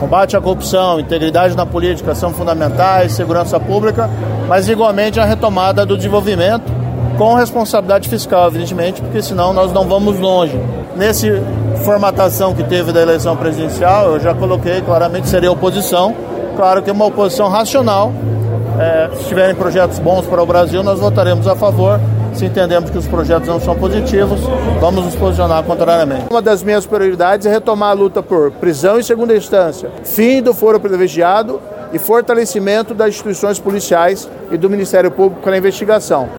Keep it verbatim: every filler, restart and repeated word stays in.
Combate à corrupção, integridade na política são fundamentais, segurança pública, mas igualmente a retomada do desenvolvimento com responsabilidade fiscal, evidentemente, porque senão nós não vamos longe. Nessa formatação que teve da eleição presidencial, eu já coloquei claramente seria oposição, claro que é uma oposição racional. É, se tiverem projetos bons para o Brasil, nós votaremos a favor. Se entendemos que os projetos não são positivos, vamos nos posicionar contrariamente. Uma das minhas prioridades é retomar a luta por prisão em segunda instância, fim do foro privilegiado e fortalecimento das instituições policiais e do Ministério Público para a investigação.